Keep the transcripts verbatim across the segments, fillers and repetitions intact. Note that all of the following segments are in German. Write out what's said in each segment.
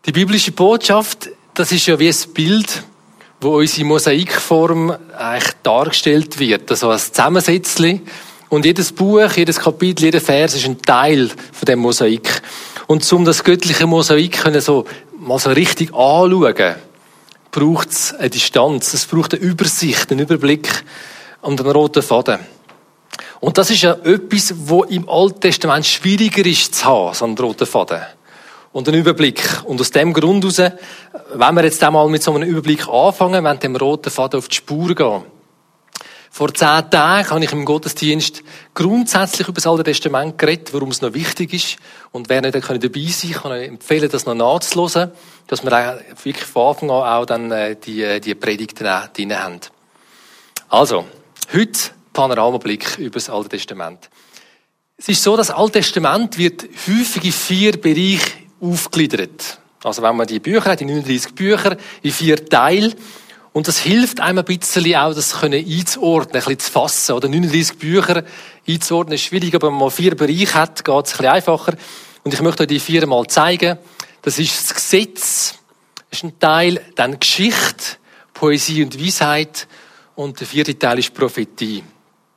Die biblische Botschaft, das ist ja wie ein Bild, wo unsere Mosaikform eigentlich dargestellt wird. Also als Zusammensetzchen. Und jedes Buch, jedes Kapitel, jeder Vers ist ein Teil von dem Mosaik. Und um das göttliche Mosaik können so mal so richtig anschauen, braucht es eine Distanz. Es braucht eine Übersicht, einen Überblick und einen roten Faden. Und das ist ja etwas, wo im Alten Testament schwieriger ist zu haben, so einen roten Faden. Und einen Überblick. Und aus dem Grund heraus, wenn wir jetzt einmal mit so einem Überblick anfangen, wenn dem roten Faden auf die Spur gehen. Vor zehn Tagen habe ich im Gottesdienst grundsätzlich über das Alte Testament geredet, warum es noch wichtig ist. Und wer nicht dabei sein kann, kann ich empfehlen, das noch nachzuhören, dass wir auch wirklich von Anfang an auch dann die, die Predigten drin haben. Also, heute Panoramablick über das Alte Testament. Es ist so, das Alte Testament wird häufig in vier Bereiche aufgegliedert. Also wenn man die Bücher hat, die neununddreißig Bücher, in vier Teile. Und das hilft einem ein bisschen auch, das einzuordnen, ein bisschen zu fassen. Oder neununddreißig Bücher einzuordnen ist schwierig, aber wenn man mal vier Bereiche hat, geht es ein bisschen einfacher. Und ich möchte euch die vier mal zeigen. Das ist das Gesetz, das ist ein Teil, dann Geschichte, Poesie und Weisheit und der vierte Teil ist Prophetie.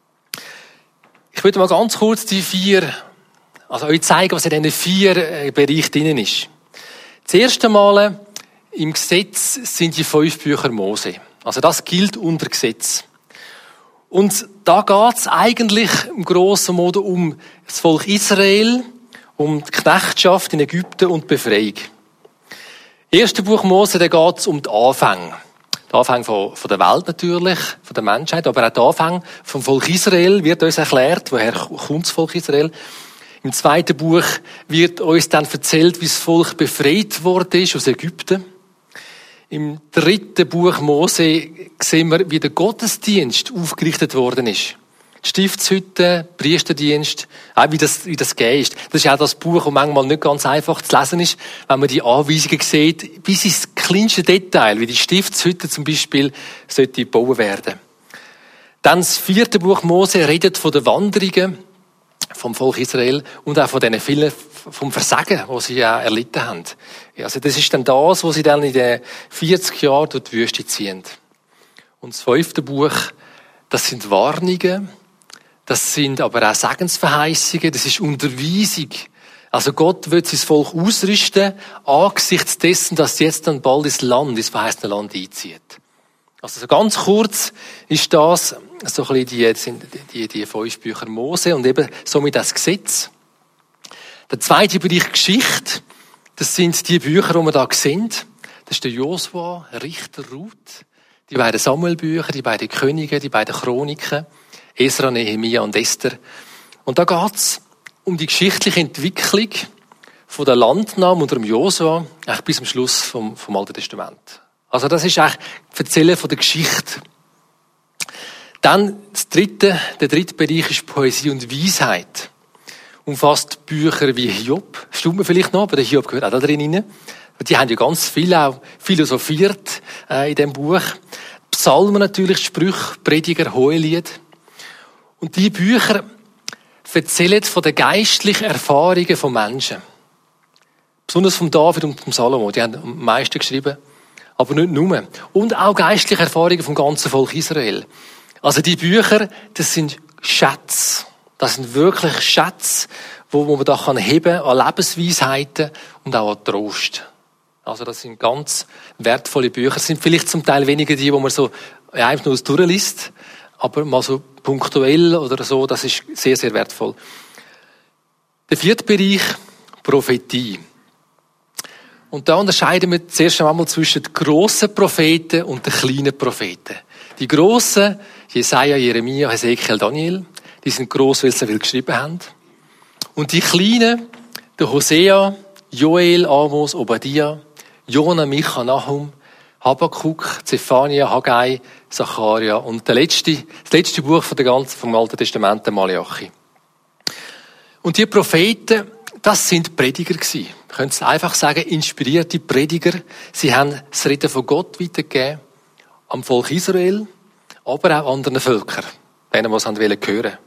Ich würde mal ganz kurz die vier, also euch zeigen, was in diesen vier Bereichen drin ist. Das erste Mal im Gesetz sind die fünf Bücher Mose. Also das gilt unter Gesetz. Und da geht es eigentlich im grossen Mode um das Volk Israel, um die Knechtschaft in Ägypten und die Befreiung. Im ersten Buch Mose, da geht es um die Anfänge. Der Anfang von, von der Welt natürlich, von der Menschheit, aber auch der Anfang vom Volk Israel wird uns erklärt, woher kommt das Volk Israel. Im zweiten Buch wird uns dann erzählt, wie das Volk befreit worden ist aus Ägypten. Im dritten Buch Mose sehen wir, wie der Gottesdienst aufgerichtet worden ist. Die Stiftshütte, Priesterdienst, auch wie das, wie das gegeben ist. Das ist auch das Buch, das manchmal nicht ganz einfach zu lesen ist, wenn man die Anweisungen sieht, bis ins kleinste Detail, wie die Stiftshütte zum Beispiel sollte gebaut werden. Dann das vierte Buch Mose redet von den Wanderungen vom Volk Israel und auch von diesen vielen, vom Versagen, das sie ja erlitten haben. Also das ist dann das, was sie dann in den vierzig Jahren durch die Wüste ziehen. Und das fünfte Buch, das sind Warnungen, das sind aber auch Segensverheißungen, das ist Unterweisung. Also Gott will sein Volk ausrüsten, angesichts dessen, dass sie jetzt dann bald ins Land, ins verheißene Land einzieht. Also so ganz kurz ist das so ein bisschen die, die, die fünf Bücher Mose und eben somit das Gesetz. Der zweite Bereich Geschichte, das sind die Bücher, die wir da sehen. Das ist der Josua, Richter, Ruth, die beiden Samuel-Bücher, die beiden Könige, die beiden Chroniken, Esra, Nehemia und Esther. Und da geht es um die geschichtliche Entwicklung von der Landnahme unter dem Josua, eigentlich bis zum Schluss vom, vom Alten Testament. Also das ist eigentlich das Erzählen von der Geschichte. Dann das dritte, der dritte Bereich ist Poesie und Weisheit. Umfasst Bücher wie Hiob. Stimmt mir vielleicht noch, aber der Hiob gehört auch da drin. Die haben ja ganz viel auch philosophiert äh, in dem Buch. Psalmen natürlich, Sprüche, Prediger, Hohelied. Und die Bücher erzählen von den geistlichen Erfahrungen von Menschen. Besonders von David und von Salomo. Die haben am meisten geschrieben. Aber nicht nur. Und auch geistliche Erfahrungen vom ganzen Volk Israel. Also die Bücher, das sind Schätze. Das sind wirklich Schätze, wo man da kann heben an Lebensweisheiten und auch an Trost. Also das sind ganz wertvolle Bücher. Das sind vielleicht zum Teil weniger die, wo man so einfach nur durchliest, aber mal so punktuell oder so, das ist sehr, sehr wertvoll. Der vierte Bereich, Prophetie. Und da unterscheiden wir zuerst einmal zwischen den grossen Propheten und den kleinen Propheten. Die grossen, Jesaja, Jeremia, Hesekiel, Daniel, die sind gross, weil sie viel geschrieben haben. Und die kleinen, der Hosea, Joel, Amos, Obadiah, Jona, Micha, Nahum, Habakuk, Zephania, Haggai, Zacharia und der letzte, das letzte Buch von der ganzen, vom Alten Testament, der Malachi. Und die Propheten, das sind Prediger gewesen. Man könnte es einfach sagen, inspirierte Prediger. Sie haben das Reden von Gott weitergegeben am Volk Israel, aber auch anderen Völkern, denen, die es hören wollten.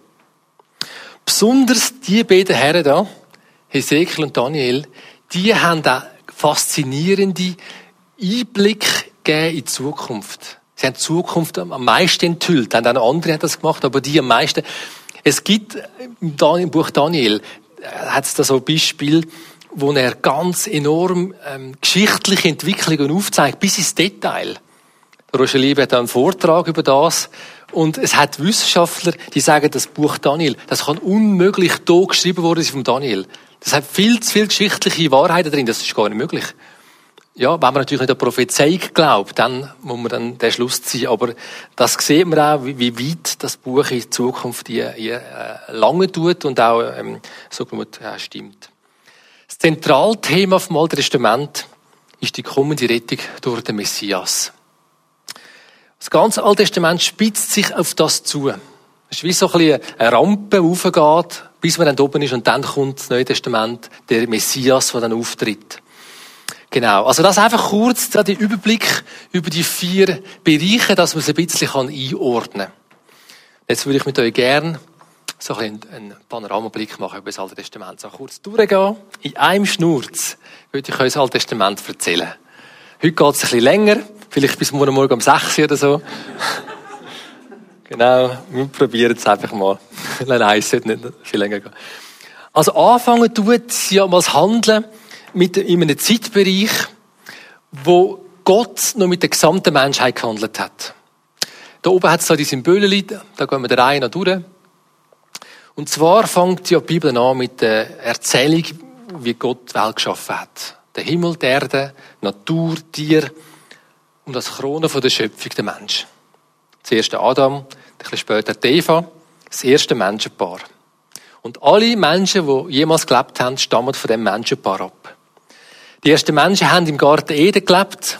Besonders die beiden Herren da, Hesekiel und Daniel, die haben auch faszinierende Einblick gegeben in die Zukunft. Sie haben die Zukunft am meisten enthüllt. Auch andere haben das gemacht, aber die am meisten. Es gibt im Buch Daniel, hat es da so ein Beispiel, wo er ganz enorm ähm, geschichtliche Entwicklungen aufzeigt, bis ins Detail. Der Roger Liebe hat einen Vortrag über das. Und es hat Wissenschaftler, die sagen, das Buch Daniel, das kann unmöglich da geschrieben worden sein vom Daniel. Das hat viel zu viel geschichtliche Wahrheiten drin, das ist gar nicht möglich. Ja, wenn man natürlich nicht an Prophezeiung glaubt, dann muss man dann den Schluss ziehen. Aber das sieht man auch, wie, wie weit das Buch in die Zukunft hier, hier äh, lange tut und auch ähm, so gut äh, stimmt. Das Zentralthema vom Alten Testament ist die kommende Rettung durch den Messias. Das ganze Alte Testament spitzt sich auf das zu. Es ist wie so ein bisschen eine Rampe, die raufgeht, bis man dann oben ist und dann kommt das Neue Testament, der Messias, der dann auftritt. Genau. Also das einfach kurz, der Überblick über die vier Bereiche, dass man es ein bisschen einordnen kann. Jetzt würde ich mit euch gerne so ein bisschen einen Panoramablick machen über das Alte Testament. So kurz durchgehen. In einem Schnurz würde ich euch das Alte Testament erzählen. Heute geht es ein bisschen länger. Vielleicht bis morgen Morgen um sechs oder so. Genau. Wir probieren es einfach mal. Nein, nein, es sollte nicht viel länger gehen. Also anfangen tut sie ja mal das Handeln mit, in einem Zeitbereich, wo Gott noch mit der gesamten Menschheit gehandelt hat. Da oben hat es so die Symbole, da gehen wir der Reihe noch durch. Und zwar fängt ja die Bibel an mit der Erzählung, wie Gott die Welt geschaffen hat. Der Himmel, die Erde, Natur, Tier und das Krone von der Schöpfung, der Mensch. Zuerst der Adam, ein bisschen später die Eva, das erste Menschenpaar. Und alle Menschen, die jemals gelebt haben, stammen von dem Menschenpaar ab. Die ersten Menschen haben im Garten Eden gelebt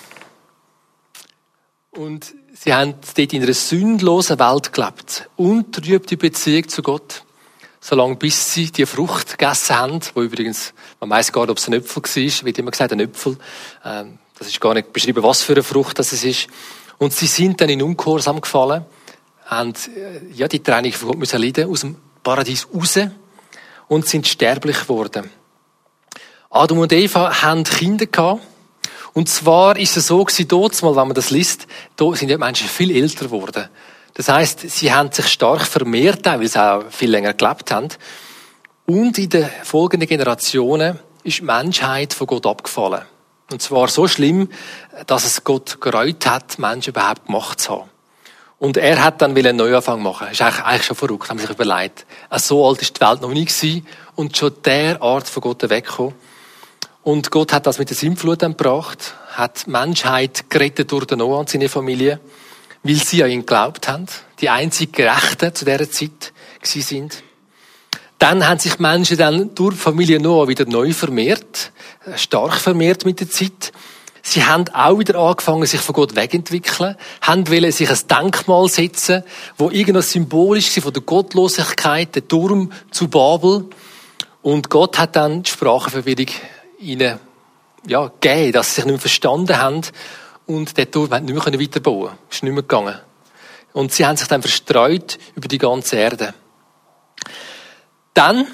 und sie haben dort in einer sündlosen Welt gelebt. Untrübte Beziehung zu Gott, solange bis sie die Frucht gegessen haben, wo übrigens, man weiss gar nicht, ob es ein Äpfel war, wird immer gesagt, ein Äpfel. Ähm, das ist gar nicht beschrieben, was für eine Frucht das ist. Und sie sind dann in Ungehorsam gefallen, haben ja, die Trennung von Gott müssen leiden, aus dem Paradies raus und sind sterblich geworden. Adam und Eva haben Kinder gehabt. Und zwar ist es so gewesen, dort mal, wenn man das liest, da sind die Menschen viel älter geworden. Das heisst, sie haben sich stark vermehrt, weil sie auch viel länger gelebt haben. Und in den folgenden Generationen ist die Menschheit von Gott abgefallen. Und zwar so schlimm, dass es Gott gereut hat, Menschen überhaupt gemacht zu haben. Und er hat dann einen Neuanfang machen. Das ist eigentlich schon verrückt, haben sich überlegt. So alt ist die Welt noch nie gewesen und schon derart von Gott weggekommen. Und Gott hat das mit der Sintflut gebracht, hat die Menschheit gerettet durch den Noah und seine Familie, weil sie an ihn geglaubt haben, die einzig Gerechten zu dieser Zeit gewesen sind. Dann haben sich Menschen dann durch die Familie Noah wieder neu vermehrt, stark vermehrt mit der Zeit. Sie haben auch wieder angefangen, sich von Gott wegentwickeln, haben wollen sich ein Denkmal setzen, wo irgendwas symbolisch war von der Gottlosigkeit, der Turm zu Babel. Und Gott hat dann die Sprachenverwirrung ihnen, ja, gegeben, dass sie sich nicht mehr verstanden haben und der Turm nicht mehr weiterbauen können. Ist nicht mehr gegangen. Und sie haben sich dann verstreut über die ganze Erde. Dann,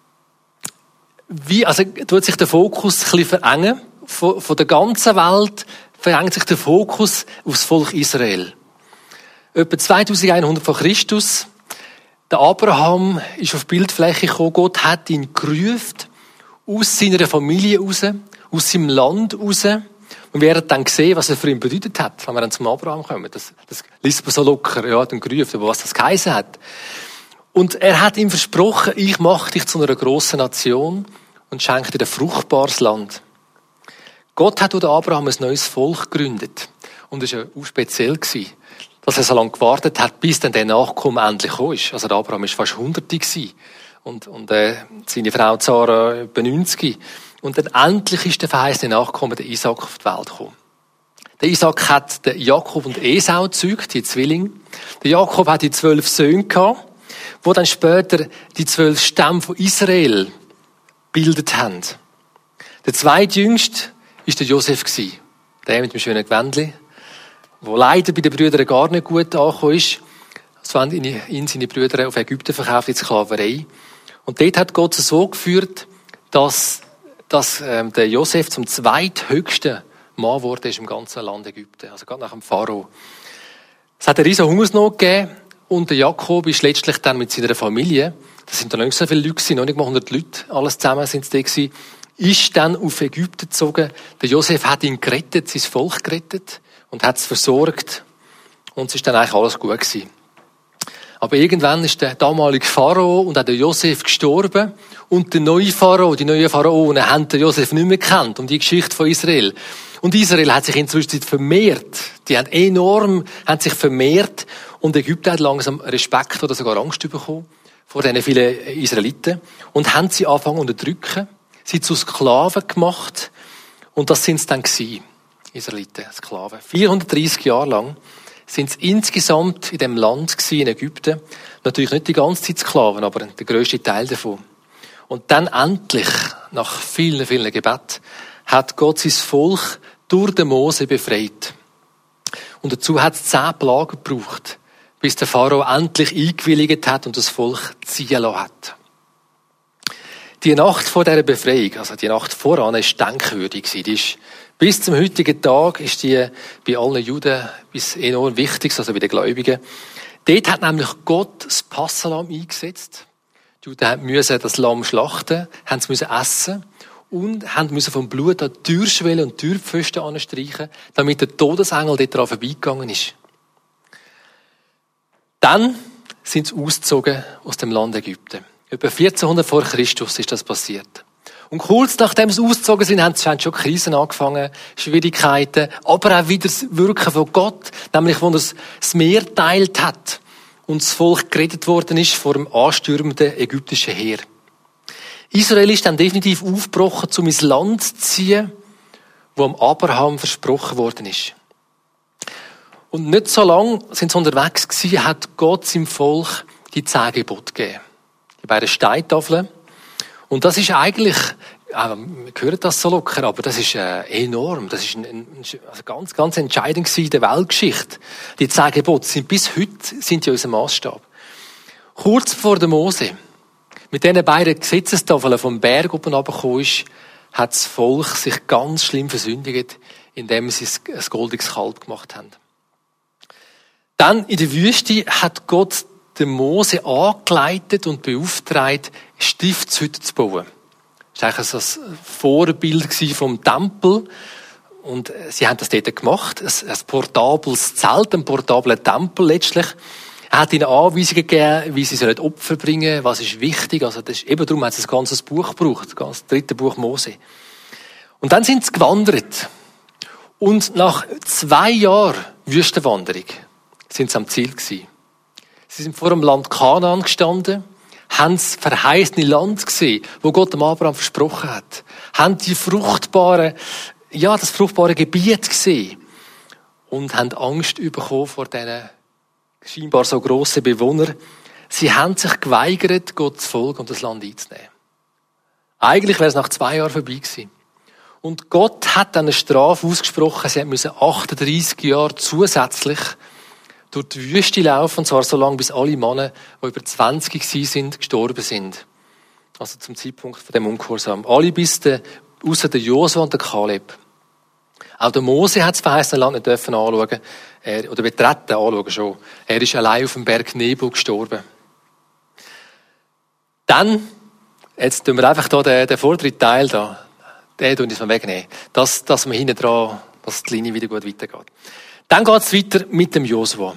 wie, also, tut sich der Fokus ein bisschen verengen. Von, von der ganzen Welt verengt sich der Fokus aufs Volk Israel. Etwa zweitausendeinhundert vor Christus. Der Abraham ist auf die Bildfläche gekommen. Gott hat ihn gerufen, aus seiner Familie raus, aus seinem Land raus. Und wir werden dann sehen, was er für ihn bedeutet hat, wenn wir dann zum Abraham kommen. Das, das liest man so locker, ja, dann gerufen, aber was das geheißen hat. Und er hat ihm versprochen, ich mache dich zu einer grossen Nation und schenke dir ein fruchtbares Land. Gott hat durch Abraham ein neues Volk gegründet. Und es war ja auch speziell, dass er so lange gewartet hat, bis dann der Nachkommen endlich gekommen ist. Also der Abraham war fast hundert und, und äh, seine Frau Zara etwa neunzig. Und dann endlich ist der verheißene Nachkommen, der Isaac, auf die Welt gekommen. Der Isaac hat den Jakob und Esau gezeugt, die Zwillinge. Der Jakob hat die zwölf Söhne gehabt, die dann später die zwölf Stämme von Israel gebildet haben. Der zweitjüngste war der Josef, der mit dem schönen Gewändli, der leider bei den Brüdern gar nicht gut angekommen ist. So haben ihn seine Brüder auf Ägypten verkauft, in die Sklaverei. Und dort hat Gott es so geführt, dass dass ähm, der Josef zum zweithöchsten Mann wurde im ganzen Land Ägypten, also gerade nach dem Pharao. Es hat eine riesen Hungersnot gegeben und der Jakob ist letztlich dann mit seiner Familie, das sind da noch nicht so viele Leute gewesen, noch nicht mal hundert Leute, alles zusammen sind es da gewesen, ist dann auf Ägypten gezogen. Der Josef hat ihn gerettet, sein Volk gerettet und hat es versorgt und es ist dann eigentlich alles gut gewesen. Aber irgendwann ist der damalige Pharao und auch der Josef gestorben und der neue Pharao, die neuen Pharaonen haben den Josef nicht mehr gekannt, um die Geschichte von Israel. Und Israel hat sich inzwischen vermehrt. Die haben enorm, haben sich vermehrt und Ägypten hat langsam Respekt oder sogar Angst bekommen vor diesen vielen Israeliten und haben sie angefangen zu unterdrücken, sie zu Sklaven gemacht und das sind es dann gewesen, Israeliten, Sklaven. vierhundertdreissig Jahre lang sind es insgesamt in dem Land gewesen, in Ägypten. Natürlich nicht die ganze Zeit Sklaven, aber der grösste Teil davon. Und dann endlich, nach vielen, vielen Gebeten, hat Gott sein Volk durch den Mose befreit. Und dazu hat es zehn Plagen gebraucht, bis der Pharao endlich eingewilligt hat und das Volk ziehen lassen hat. Die Nacht vor dieser Befreiung, also die Nacht voran, war denkwürdig. Die ist, bis zum heutigen Tag ist die bei allen Juden bis enorm wichtig, also bei den Gläubigen. Dort hat nämlich Gott das Passahlamm eingesetzt. Die Juden mussten das Lamm schlachten, haben es essen und haben müssen vom Blut an die Türschwelle und die Türpfosten anstreichen, damit der Todesengel dort dran vorbeigegangen ist. Dann sind sie ausgezogen aus dem Land Ägypten. Etwa vierzehnhundert vor Christus ist das passiert. Und kurz nachdem sie ausgezogen sind, haben schon Krisen angefangen, Schwierigkeiten, aber auch wieder das Wirken von Gott, nämlich wo er das Meer geteilt hat und das Volk gerettet worden ist vor dem anstürmenden ägyptischen Heer. Israel ist dann definitiv aufgebrochen, um ins Land zu ziehen, wo am Abraham versprochen worden ist. Und nicht so lange sind sie unterwegs gewesen, hat Gott seinem Volk die zehn Gebote gegeben. Die beiden Steintafeln. Und das ist eigentlich, äh, wir hören das so locker, aber das ist äh, enorm. Das ist ein, ein, also ganz, ganz entscheidend gewesen in der Weltgeschichte. Die zehn Gebote sind bis heute sind ja unser Maßstab. Kurz vor der Mose, mit diesen beiden Gesetzestafeln vom Berg oben runtergekommen ist, hat das Volk sich ganz schlimm versündigt, indem sie ein goldiges Kalb gemacht haben. Dann in der Wüste hat Gott den Mose angeleitet und beauftragt, Stiftshütten zu bauen. Das war eigentlich so ein Vorbild vom Tempel. Und sie haben das dort gemacht. Ein, ein portables Zelt, ein portabler Tempel letztlich. Er hat ihnen Anweisungen gegeben, wie sie Opfer bringen sollen, was ist wichtig. Also das ist, eben darum hat es ein ganzes Buch gebraucht, das ganze dritte Buch Mose. Und dann sind sie gewandert. Und nach zwei Jahren Wüstenwanderung sind sie am Ziel gewesen. Sie sind vor dem Land Kanaan gestanden, haben das verheißene Land gesehen, wo Gott dem Abraham versprochen hat, haben die fruchtbare, ja, das fruchtbare Gebiet gesehen und haben Angst bekommen vor diesen scheinbar so grossen Bewohnern. Sie haben sich geweigert, Gott zu folgen und das Land einzunehmen. Eigentlich wäre es nach zwei Jahren vorbei gewesen. Und Gott hat dann eine Strafe ausgesprochen, sie müssen achtunddreissig Jahre zusätzlich durch die Wüste laufen, und zwar so lange, bis alle Männer, die über zwanzig sind, gestorben sind. Also zum Zeitpunkt von dem Ungehorsam. Alle bis der, ausser der Josua und der Kaleb. Auch der Mose hat das verheißene Land nicht dürfen anschauen, er, oder betreten, anschauen schon. Er ist allein auf dem Berg Nebo gestorben. Dann, jetzt tun wir einfach da den, den vorderen Teil da, den tun wir wegnehmen. Das, dass wir hinten dran, dass die Linie wieder gut weitergeht. Dann geht es weiter mit dem Josua.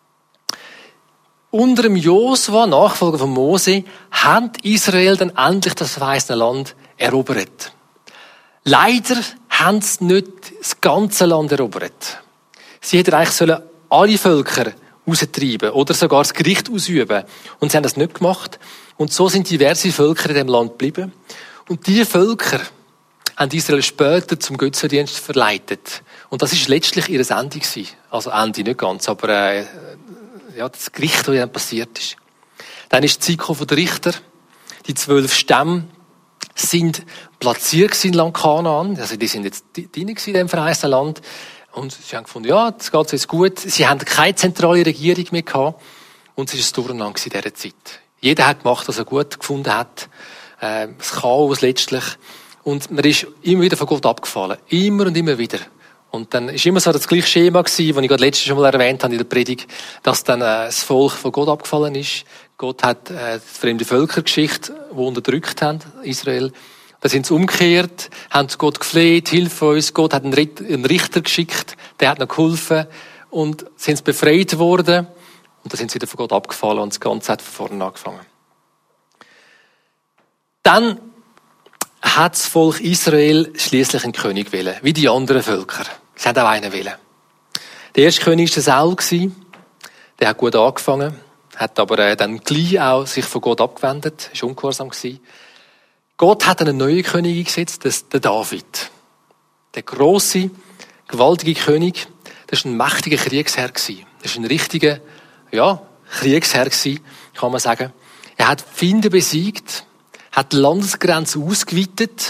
Unter dem Josua, Nachfolger von Mose, hat Israel dann endlich das verheißene Land erobert. Leider haben sie nicht das ganze Land erobert. Sie hätten eigentlich sollen alle Völker raustreiben oder sogar das Gericht ausüben. Und sie haben das nicht gemacht. Und so sind diverse Völker in dem Land geblieben. Und diese Völker haben Israel später zum Götzendienst verleitet. Und das ist letztlich ihr Ende gewesen. Also Ende nicht ganz, aber äh, ja, das Gericht, das dann passiert ist. Dann ist die Zeit von der Richter. Die zwölf Stämme sind platziert in Land Kanaan. Also die sind jetzt drin in dem verheißenen Land. Und sie haben gefunden, ja, das geht jetzt gut. Sie haben keine zentrale Regierung mehr gehabt. Und es war ein Durcheinander in dieser Zeit. Jeder hat gemacht, was er gut gefunden hat. Äh, das Chaos letztlich. Und man ist immer wieder von Gott abgefallen. Immer und immer wieder. Und dann ist immer so das gleiche Schema gewesen, das ich gerade letztes Mal erwähnt habe in der Predigt, dass dann äh, das Volk von Gott abgefallen ist. Gott hat äh, die fremde Völkergeschichte, die unterdrückt haben, Israel. Dann sind sie umgekehrt, haben zu Gott gefleht, hilf uns. Gott hat einen Richter geschickt, der hat noch geholfen. Und sind befreit worden. Und dann sind sie wieder von Gott abgefallen und das Ganze hat von vorne angefangen. Dann hat das Volk Israel schliesslich einen König wählen, wie die anderen Völker. Sie haben auch einen wählen. Der erste König war Saul. Der hat gut angefangen, hat aber dann gleich auch sich von Gott abgewendet, ist ungehorsam gewesen. Gott hat einen neuen König eingesetzt, das der David. Der grosse, gewaltige König, das war ein mächtiger Kriegsherr gewesen. Das war ein richtiger, ja, Kriegsherr gewesen, kann man sagen. Er hat Feinde besiegt, hat die Landesgrenze ausgeweitet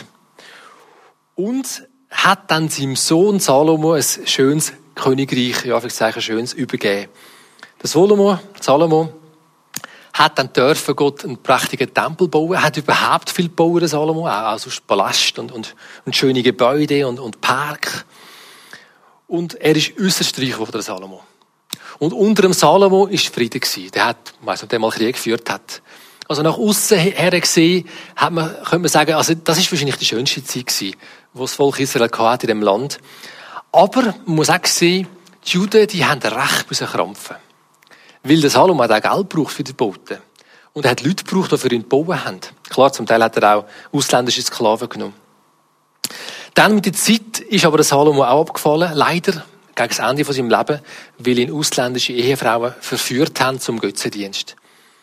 und hat dann seinem Sohn Salomo ein schönes Königreich, ja, ich sage, ein schönes übergeben. Der Salomo, Salomo hat dann dürfen Gott einen prächtigen Tempel bauen. Er hat überhaupt viel gebaut, der Salomo, auch, auch sonst Palast und, und, und schöne Gebäude und, und Park. Und er ist äußerst reich geworden, der Salomo. Und unter dem Salomo war Frieden gewesen. Der hat, ich weiss nicht, der mal Krieg geführt hat. Also nach aussen her gesehen, hat man, könnte man sagen, also das ist wahrscheinlich die schönste Zeit gewesen, wo das Volk Israel hatte in dem Land. Aber man muss auch sehen, die Juden, die haben recht müssen krampfen. Weil der Salomo hat auch Geld gebraucht für die Bauten. Und er hat Leute gebraucht, die für ihn gebaut haben. Klar, zum Teil hat er auch ausländische Sklaven genommen. Dann mit der Zeit ist aber der Salomo auch abgefallen, leider, gegen das Ende von seinem Leben, weil ihn ausländische Ehefrauen verführt haben zum Götzendienst.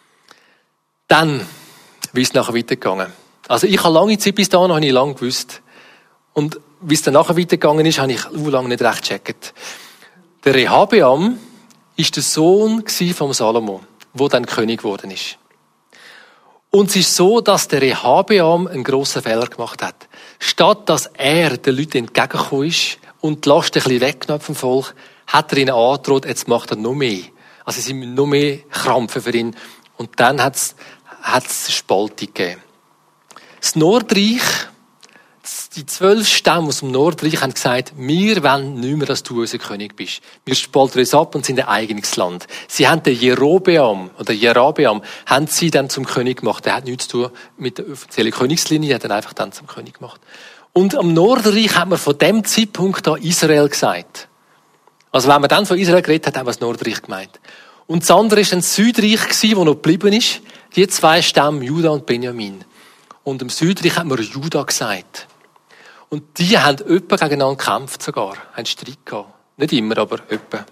Dann, wie ist es nachher weitergegangen? Also ich habe lange Zeit bis dahin noch nicht lange gewusst. Und wie es dann nachher weitergegangen ist, habe ich lange nicht recht gecheckt. Der Rehabeam war der Sohn vom Salomo, der dann König geworden ist. Und es ist so, dass der Rehabeam einen grossen Fehler gemacht hat. Statt dass er den Leuten entgegengekommen ist und die Last ein bisschen weggenommen vom Volk, hat er ihnen angedroht, jetzt macht er noch mehr. Also sie müssen noch mehr krampfen für ihn. Und dann hat es eine Spaltung gegeben. Das Nordreich, die zwölf Stämme aus dem Nordreich haben gesagt, wir wollen nicht mehr, dass du unser König bist. Wir spalten uns ab und sind ein eigenes Land. Sie haben den Jerobeam, oder Jerabeam, haben sie dann zum König gemacht. Der hat nichts zu tun mit der offiziellen Königslinie, der hat ihn einfach dann zum König gemacht. Und am Nordreich hat man von dem Zeitpunkt an Israel gesagt. Also wenn man dann von Israel geredet hat, haben wir das Nordreich gemeint. Und das andere war ein Südreich, das noch geblieben ist. Die zwei Stämme, Juda und Benjamin. Und im Südreich hat man Juda gesagt. Und die haben öppe gegeneinander gekämpft sogar. Haben Streit gehabt. Nicht immer, aber öppe.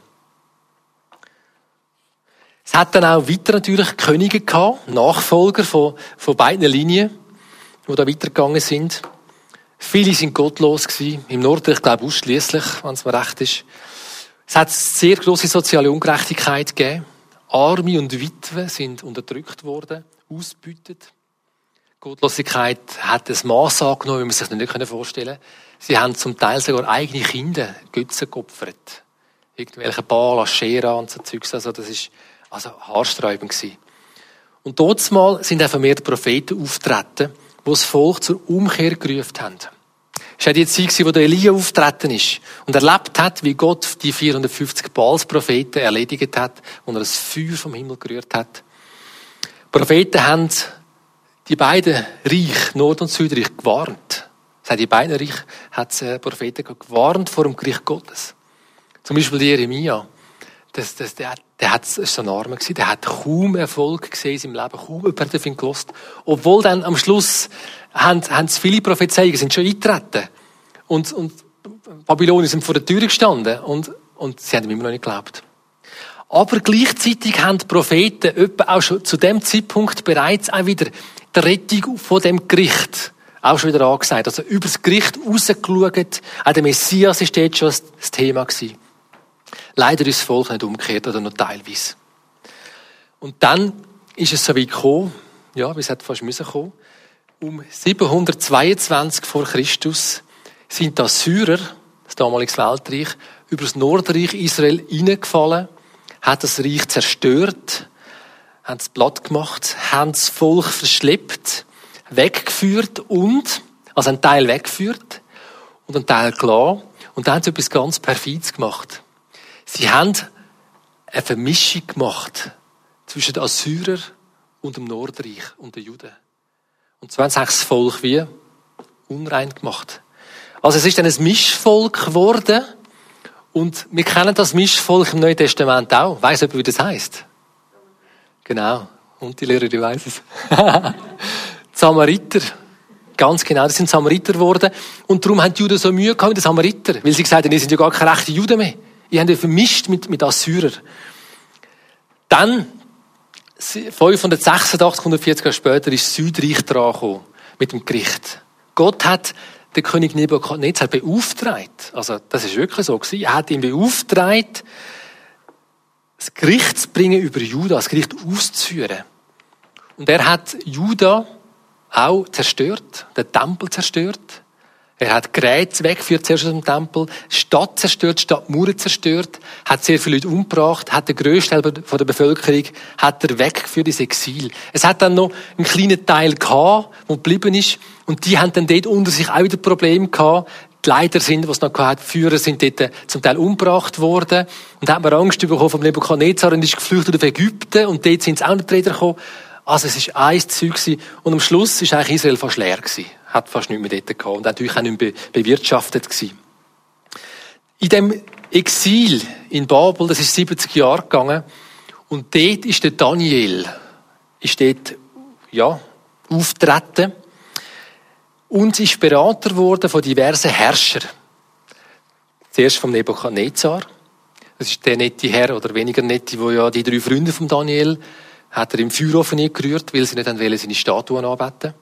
Es hat dann auch weiter natürlich Könige gehabt, Nachfolger von, von beiden Linien, die da weitergegangen sind. Viele sind gottlos gewesen. Im Nordreich, glaube ich, ausschliesslich, wenn es mir recht ist. Es hat sehr grosse soziale Ungerechtigkeit gegeben. Arme und Witwen sind unterdrückt worden, ausgebeutet. Gottlosigkeit hat ein Mass angenommen, wie man sich das nicht vorstellen kann. Sie haben zum Teil sogar eigene Kinder Götzen geopfert. Irgendwelche Baal, Aschera und so Zeugs. Also das ist also haarsträubend gewesen. Und dort mal sind auch vermehrt Propheten auftreten, die das Volk zur Umkehr gerufen haben. Es war die Zeit, wo der Elia auftreten ist und erlebt hat, wie Gott die vierhundertfünfzig Baals-Propheten erledigt hat und er das Feuer vom Himmel gerührt hat. Die Propheten haben die beiden Reich, Nord- und Südreich, gewarnt. Das heißt, die beiden Reich hat die Propheten gewarnt vor dem Gericht Gottes. Zum Beispiel Jeremia. Das, das, der, der hat so ein Armer gewesen, der hat kaum Erfolg gesehen in seinem Leben, kaum jemand auf ihn gehört. Obwohl dann am Schluss haben, haben viele Prophezeiungen sind schon eingetreten. Und, und Babylonier sind vor der Tür gestanden und, und sie haben ihm immer noch nicht geglaubt. Aber gleichzeitig haben die Propheten etwa auch schon zu dem Zeitpunkt bereits auch wieder die Rettung von dem Gericht auch schon wieder angesagt. Also über das Gericht rausgeschaut. Auch der Messias ist dort schon das Thema gewesen. Leider ist das Volk nicht umgekehrt oder nur teilweise. Und dann ist es so weit gekommen, ja, wie es hat fast müssen kommen. Um siebenhundertzweiundzwanzig vor Christus sind die Assyrer, das damalige Weltreich, über das Nordreich Israel hineingefallen, hat das Reich zerstört, haben es platt gemacht, haben das Volk verschleppt, weggeführt und Also einen Teil weggeführt und einen Teil gelassen. Und dann haben sie etwas ganz Perfides gemacht. Sie haben eine Vermischung gemacht zwischen den Assyrern und dem Nordreich und den Juden. Und zwar haben sie das Volk wie unrein gemacht. Also es ist dann ein Mischvolk geworden. Und wir kennen das Mischvolk im Neuen Testament auch. Weiss jemand, wie das heisst? Genau. Und die Lehrerin weiss es. Die Samariter. Ganz genau, das sind Samariter geworden. Und darum haben die Juden so Mühe gehabt mit den Samariter. Weil sie gesagt haben, ihr sind ja gar keine rechten Juden mehr. Ihr habt ja vermischt mit, mit Assyrern. Dann, fünfhundertsechsundachtzig, hundertvierzig Jahre später, ist das Südreich dran gekommen. Mit dem Gericht. Gott hat den König Nebukadnezar beauftragt. Also, das ist wirklich so gewesen. Er hat ihn beauftragt, das Gericht zu bringen über Juda, das Gericht auszuführen. Und er hat Juda auch zerstört, den Tempel zerstört. Er hat Geräte weggeführt zuerst aus dem Tempel, Stadt zerstört, Stadtmauern zerstört, hat sehr viele Leute umgebracht, hat den grössten Teil von der Bevölkerung hat er weggeführt ins Exil. Es hat dann noch einen kleinen Teil gehabt, der geblieben ist, und die haben dann dort unter sich auch wieder Probleme gehabt. Die Leiter sind, was es noch gehabt hat, die Führer sind dort zum Teil umgebracht worden. Und da hat man Angst bekommen vom Nebukadnezar und ist geflüchtet auf Ägypten, und dort sind sie auch nicht wieder gekommen. Also es war ein Zeug gewesen. Und am Schluss war eigentlich Israel fast leer gewesen. Hat fast nichts mehr dort gehabt. Und natürlich auch nicht mehr bewirtschaftet gewesen. In dem Exil in Babel, das ist siebzig Jahre gegangen. Und dort ist der Daniel, ist dort, ja, auftreten. Und ist Berater geworden von diversen Herrschern. Zuerst vom Nebukadnezar. Das ist der nette Herr, oder weniger nette, wo ja die drei Freunde von Daniel hat er im Feuerofen nicht gerührt, weil sie nicht wollen, seine Statuen anbeten.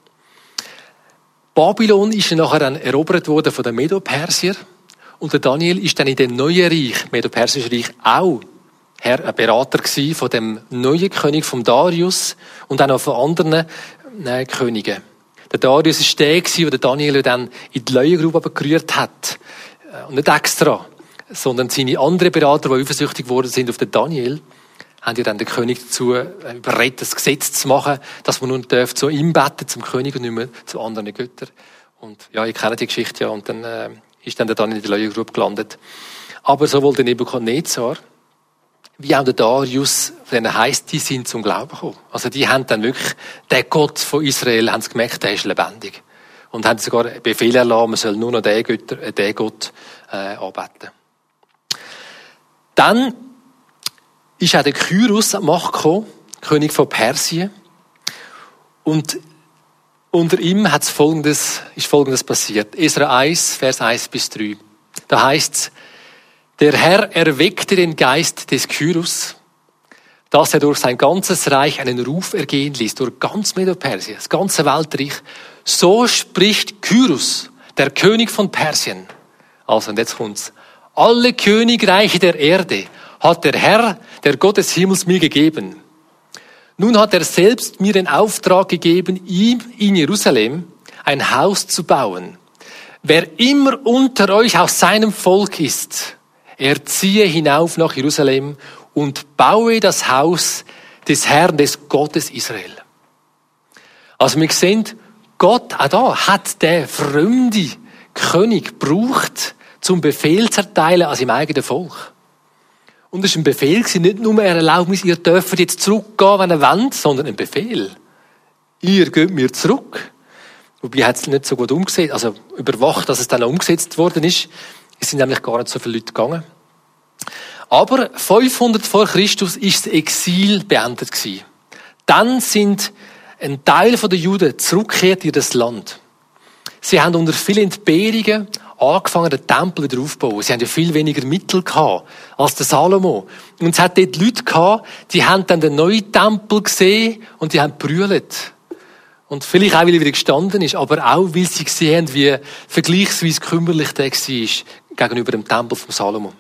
Babylon ist dann nachher dann erobert worden von den Medo-Persier. Und der Daniel ist dann in dem neuen Reich, Medo-Persische Reich, auch Herr, ein Berater gewesen von dem neuen König, vom Darius, und auch von anderen äh, Königen. Der Darius war der, der Daniel dann in die Löwengrube gerührt hat. Und nicht extra, sondern seine anderen Berater, die eifersüchtig geworden sind auf den Daniel, haben ja dann den König dazu überredet, das Gesetz zu machen, dass man nun darf zu ihm beten, zum König, und nicht mehr zu anderen Göttern. Und ja, ihr kennt die Geschichte ja, und dann äh, ist dann der Daniel in der Löwengrube gelandet. Aber sowohl der Nebukadnezar wie auch der Darius, von denen heisst, die sind zum Glauben gekommen. Also die haben dann wirklich, der Gott von Israel, haben sie gemerkt, der ist lebendig. Und haben sogar Befehl erlassen, man soll nur noch den, Götter, äh, den Gott äh, anbeten. Dann ist auch der Kyros an die Macht gekommen, König von Persien. Und unter ihm hat's folgendes, ist Folgendes passiert. Esra eins, Vers eins bis drei. Da heisst's: Der Herr erweckte den Geist des Kyros, dass er durch sein ganzes Reich einen Ruf ergehen ließ, durch ganz Medo-Persien, das ganze Weltreich. So spricht Kyros, der König von Persien. Also, und jetzt kommt's. Alle Königreiche der Erde hat der Herr, der Gott des Himmels, mir gegeben. Nun hat er selbst mir den Auftrag gegeben, ihm in Jerusalem ein Haus zu bauen. Wer immer unter euch aus seinem Volk ist, er ziehe hinauf nach Jerusalem und baue das Haus des Herrn, des Gottes Israel. Also wir sehen, Gott auch da hat den fremden König gebraucht, zum Befehl zu erteilen an seinem eigenen Volk. Und es war ein Befehl, nicht nur er erlaubt mir, ihr dürft jetzt zurückgehen, wenn ihr wollt, sondern ein Befehl. Ihr geht mir zurück. Wobei hat es nicht so gut umgesetzt, also überwacht, dass es dann auch umgesetzt worden ist. Es sind nämlich gar nicht so viele Leute gegangen. Aber fünfhundert vor Christus ist das Exil beendet gewesen. Dann sind ein Teil der Juden zurückgekehrt in das Land. Sie haben unter vielen Entbehrungen angefangen, den Tempel wieder aufzubauen. Sie haben ja viel weniger Mittel gehabt als der Salomo. Und es hat dort Leute gehabt, die haben dann den neuen Tempel gesehen und die haben gebrüllt. Und vielleicht auch, weil er wieder gestanden ist, aber auch, weil sie gesehen haben, wie vergleichsweise kümmerlich der war gegenüber dem Tempel von Salomo.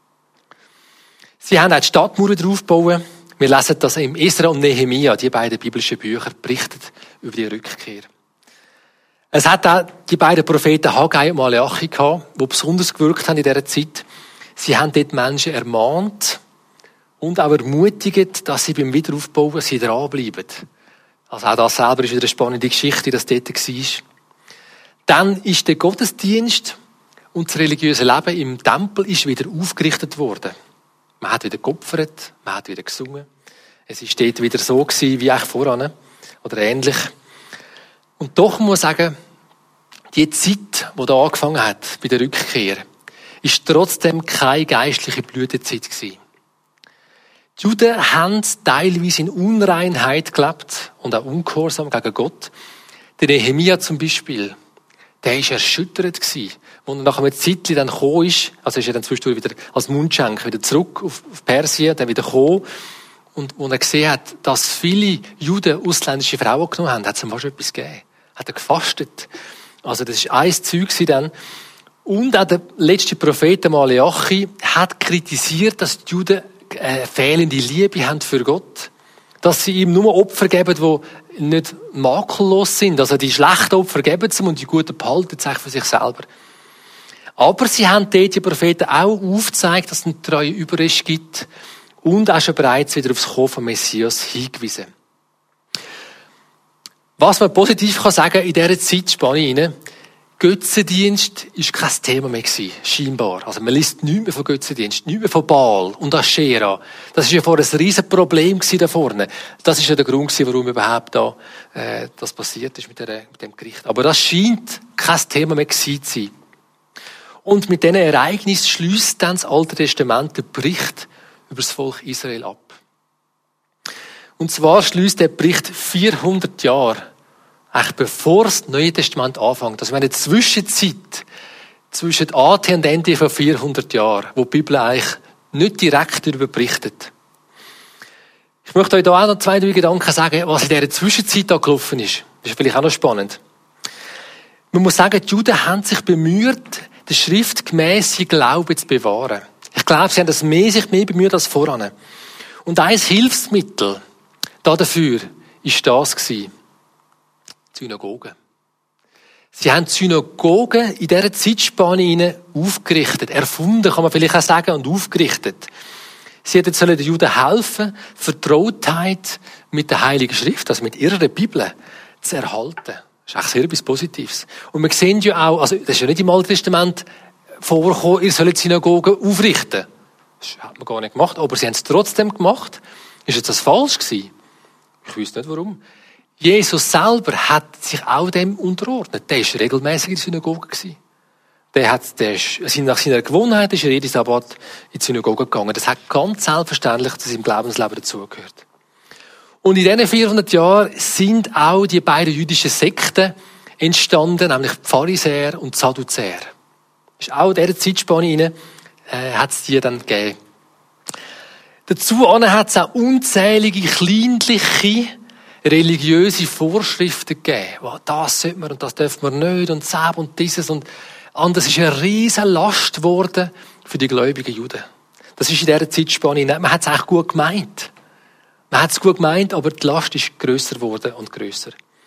Sie haben auch die Stadtmauern draufgebaut. Wir lesen das im Esra und Nehemia, die beiden biblischen Bücher, berichtet über die Rückkehr. Es hat auch die beiden Propheten Haggai und Maleachi gehabt, die besonders gewirkt haben in dieser Zeit. Sie haben dort Menschen ermahnt und auch ermutigt, dass sie beim Wiederaufbauen sie dranbleiben. Also auch das selber ist wieder eine spannende Geschichte, dass dort war. Dann ist der Gottesdienst und das religiöse Leben im Tempel ist wieder aufgerichtet worden. Man hat wieder geopfert, man hat wieder gesungen. Es ist dort wieder so gewesen, wie eigentlich voran. Oder ähnlich. Und doch muss ich sagen, die Zeit, die da angefangen hat, bei der Rückkehr, ist trotzdem keine geistliche Blütezeit gewesen. Die Juden haben teilweise in Unreinheit gelebt und auch ungehorsam gegen Gott. Der Nehemia zum Beispiel, der war erschüttert gewesen, als er nach einer Zeit dann gekommen ist, also ist er dann zwischendurch wieder als Mundschenk wieder zurück auf Persien, dann wieder gekommen. Und als er gesehen hat, dass viele Juden ausländische Frauen genommen haben, hat es ihm fast etwas gegeben. Hat er gefastet. Also das war ein Zeug dann. Und auch der letzte Prophet Maleachi hat kritisiert, dass die Juden äh, fehlende Liebe haben für Gott. Dass sie ihm nur Opfer geben, die nicht makellos sind. Also die schlechten Opfer geben sie und die guten behalten sich für sich selber. Aber sie haben dort die Propheten auch aufgezeigt, dass es einen treuen Überrest gibt und auch schon bereits wieder aufs Kommen von Messias hingewiesen. Was man positiv kann sagen in dieser Zeitspanne, Götzendienst ist kein Thema mehr gewesen, scheinbar. Also man liest nichts mehr von Götzendienst, nichts mehr von Baal und Aschera. Das war ja vorher ein riesen Problem da vorne. Das ist ja der Grund gewesen, warum überhaupt da, äh, das passiert ist mit, der, mit dem Gericht. Aber das scheint kein Thema mehr gewesen zu sein. Und mit diesen Ereignissen schliesst dann das Alte Testament den Bericht über das Volk Israel ab. Und zwar schliesst der Bericht vierhundert Jahre, eigentlich bevor das Neue Testament anfängt. Also eine Zwischenzeit zwischen A T und Ende von vierhundert Jahren, wo die Bibel eigentlich nicht direkt darüber berichtet. Ich möchte euch da auch noch zwei, drei Gedanken sagen, was in dieser Zwischenzeit da gelaufen ist. Das ist vielleicht auch noch spannend. Man muss sagen, die Juden haben sich bemüht, den schriftgemässen Glauben zu bewahren. Ich glaube, sie haben das mehr, sich mehr bemüht als voran. Und ein Hilfsmittel dafür war das gewesen. Die Synagogen. Sie haben die Synagogen in dieser Zeitspanne aufgerichtet, erfunden, kann man vielleicht auch sagen, und aufgerichtet. Sie hätten sollen den Juden helfen, Vertrautheit mit der Heiligen Schrift, also mit ihrer Bibel, zu erhalten. Das ist eigentlich sehr etwas Positives. Und wir sehen ja auch, also das ist ja nicht im Alten Testament vorgekommen, ihr sollt Synagogen aufrichten. Das hat man gar nicht gemacht, aber sie haben es trotzdem gemacht. Ist jetzt das falsch gewesen? Ich weiß nicht warum. Jesus selber hat sich auch dem unterordnet. Der war regelmäßig in der Synagoge gewesen. Der hat, der ist, nach seiner Gewohnheit ist er jeden Sabbat in die Synagoge gegangen. Das hat ganz selbstverständlich zu seinem Glaubensleben dazugehört. Und in diesen vierhundert Jahren sind auch die beiden jüdischen Sekten entstanden, nämlich die Pharisäer und die Sadduzäer. Ist auch in dieser Zeitspanne rein, äh, hat es die dann gegeben. Dazu hat es auch unzählige kleinliche religiöse Vorschriften gegeben. Das sollte man und das dürfen wir nicht und das und dieses und anders ist eine riesen Last geworden für die gläubigen Juden. Das ist in dieser Zeitspanne, man hat es eigentlich gut gemeint. Man hat es gut gemeint, aber die Last ist grösser geworden und grösser.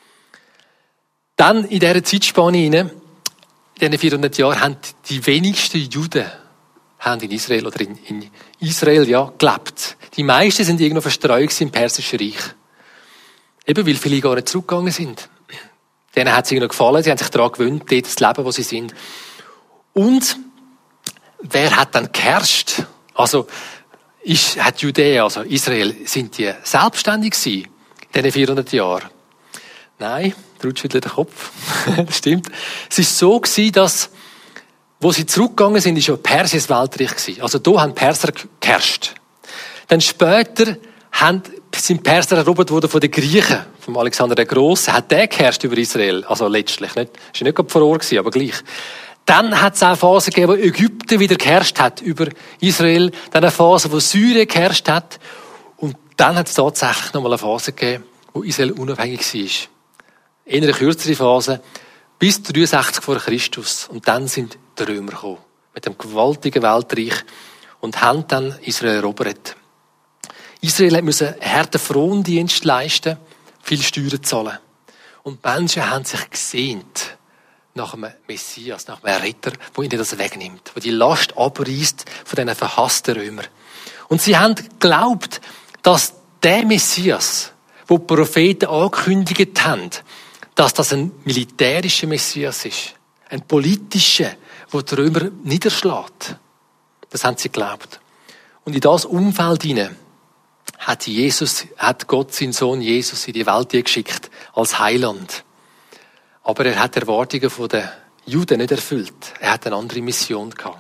Dann in dieser Zeitspanne, in diesen vierhundert Jahren, haben die wenigsten Juden haben in Israel oder in, in Israel ja gelebt. Die meisten sind irgendwo verstreut im Persischen Reich. Eben, weil viele gar nicht zurückgegangen sind. Denen hat es ihnen gefallen, sie haben sich daran gewöhnt, dort zu leben, wo sie sind. Und wer hat dann geherrscht? Also, ist, hat Judäa, also Israel, sind die selbstständig gewesen in diesen vierhundert Jahren? Nein, Ruth schüttelt den Kopf. Das stimmt. Es ist so gewesen, dass, wo sie zurückgegangen sind, ist ja Persien das Weltreich gewesen. Also, da haben Perser geherrscht. Dann später haben sind Perser erobert worden von den Griechen, von Alexander der Große, hat der geherrscht über Israel, also letztlich, nicht, ist nicht gerade vor Ort gewesen, aber gleich. Dann hat es auch eine Phase gegeben, wo Ägypten wieder geherrscht hat über Israel, dann eine Phase, wo Syrien geherrscht hat, und dann hat es tatsächlich nochmal eine Phase gegeben, wo Israel unabhängig war. In einer kürzeren Phase, bis dreiundsechzig vor Christus, und dann sind die Römer gekommen, mit dem gewaltigen Weltreich, und haben dann Israel erobert. Israel musste einen harten Frondienst leisten, viel Steuern zahlen. Und Menschen haben sich gesehnt nach einem Messias, nach einem Retter, der ihnen das wegnimmt, der die Last abreißt von diesen verhassten Römern. Und sie haben geglaubt, dass der Messias, den die Propheten angekündigt haben, dass das ein militärischer Messias ist. Ein politischer, der die Römer niederschlägt. Das haben sie geglaubt. Und in das Umfeld hinein hat Jesus, hat Gott seinen Sohn Jesus in die Welt geschickt als Heiland. Aber er hat die Erwartungen der Juden nicht erfüllt. Er hat eine andere Mission gehabt.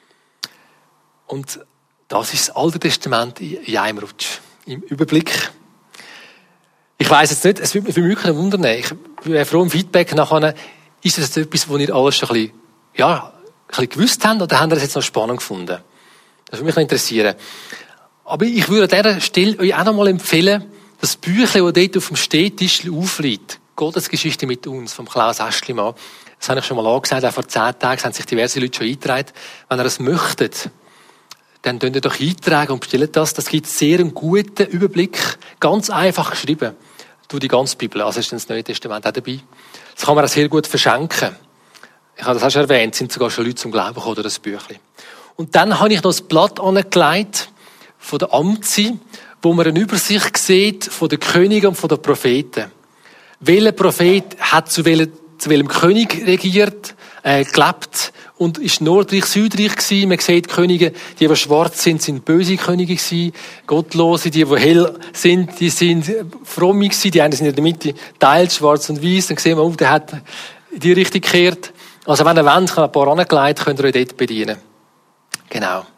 Und das ist das Alte Testament in einem Rutsch. Im Überblick. Ich weiss jetzt nicht, es würde mich wirklich ein Wunder nehmen. Ich wäre froh im Feedback nachher. Ist das etwas, wo ihr alles schon ein bisschen, ja, ein bisschen gewusst habt, oder habt ihr das jetzt noch spannend gefunden? Das würde mich noch interessieren. Aber ich würde an dieser Stelle euch auch noch mal empfehlen, das Büchlein, das dort auf dem Stehtisch aufliegt, Gottesgeschichte mit uns, vom Klaus Aeschlimann. Das habe ich schon mal angesagt, auch vor zehn Tagen haben sich diverse Leute schon eingetragen. Wenn ihr das möchtet, dann könnt ihr doch eintragen und bestellt das. Das gibt sehr einen guten Überblick, ganz einfach geschrieben, durch die ganze Bibel. Also ist das Neue Testament auch dabei. Das kann man auch sehr gut verschenken. Ich habe das auch schon erwähnt, sind sogar schon Leute zum Glauben gekommen durch das Büchlein. Und dann habe ich noch das Blatt angelegt von der Amtsi, wo man eine Übersicht sieht von den Königen und von den Propheten. Welcher Prophet hat zu welchem, zu welchem König regiert, äh, gelebt und ist Nordreich, Südreich gewesen. Man sieht, die Könige, die, die schwarz sind, sind böse Könige gewesen. Gottlose, die, die hell sind, die sind fromme gewesen. Die einen sind in der Mitte teilt, schwarz und weiß. Dann sehen wir, oh, der hat die Richtung gekehrt. Also wenn ihr wollt, kann ein paar angelegt, könnt ihr euch dort bedienen. Genau.